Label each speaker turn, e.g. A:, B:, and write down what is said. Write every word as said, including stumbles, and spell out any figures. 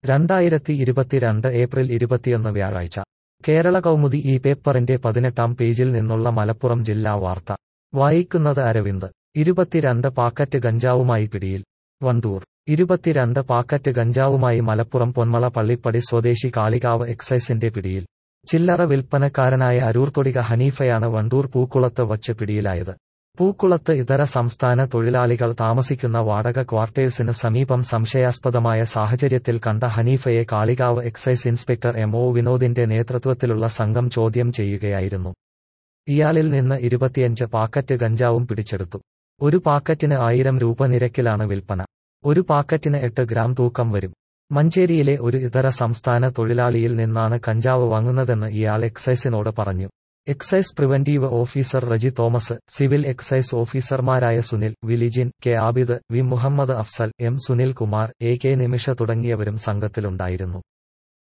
A: രണ്ടായിരത്തി ഇരുപത്തിരണ്ട് ഏപ്രിൽ ഇരുപത്തിയൊന്ന് വ്യാഴാഴ്ച കേരള കൗമുദി ഈ പേപ്പറിന്റെ പതിനെട്ടാം പേജിൽ നിന്നുള്ള മലപ്പുറം ജില്ലാ വാർത്ത വായിക്കുന്നത് അരവിന്ദ് ഇരുപത്തിരണ്ട് പാക്കറ്റ് ഗഞ്ചാവുമായി പിടിയിൽ. വണ്ടൂർ ഇരുപത്തിരണ്ട് പാക്കറ്റ് ഗഞ്ചാവുമായി മലപ്പുറം പൊന്മള പള്ളിപ്പടി സ്വദേശി കാളികാവ് എക്സൈസിന്റെ പിടിയിൽ. ചില്ലറ വിൽപ്പനക്കാരനായ അരൂർതൊടിക ഹനീഫയാണ് വണ്ടൂർ പൂക്കുളത്ത് വച്ച് പിടിയിലായത്. പൂക്കുളത്ത് ഇതര സംസ്ഥാന തൊഴിലാളികൾ താമസിക്കുന്ന വാടക ക്വാർട്ടേഴ്സിന് സമീപം സംശയാസ്പദമായ സാഹചര്യത്തിൽ കണ്ട ഹനീഫയെ Kalikavu excise inspector M O വിനോദിന്റെ നേതൃത്വത്തിലുള്ള സംഘം ചോദ്യം ചെയ്യുകയായിരുന്നു. ഇയാളിൽ നിന്ന് ഇരുപത്തിയഞ്ച് പാക്കറ്റ് ഗഞ്ചാവും പിടിച്ചെടുത്തു. ഒരു പാക്കറ്റിന് ആയിരം രൂപ നിരക്കിലാണ് വിൽപ്പന. ഒരു പാക്കറ്റിന് എട്ട് ഗ്രാം തൂക്കം വരും. മഞ്ചേരിയിലെ ഒരു ഇതര സംസ്ഥാന തൊഴിലാളിയിൽ നിന്നാണ് കഞ്ചാവ് വാങ്ങുന്നതെന്ന് ഇയാൾ എക്സൈസിനോട് പറഞ്ഞു. Excise preventive officer Reji Thomas, civil excise ഓഫീസർമാരായ Sunil, Vilijin, K Abid, V Muhammad Afsal, M Sunil Kumar, A K Nimisha തുടങ്ങിയവരും സംഘത്തിലുണ്ടായിരുന്നു.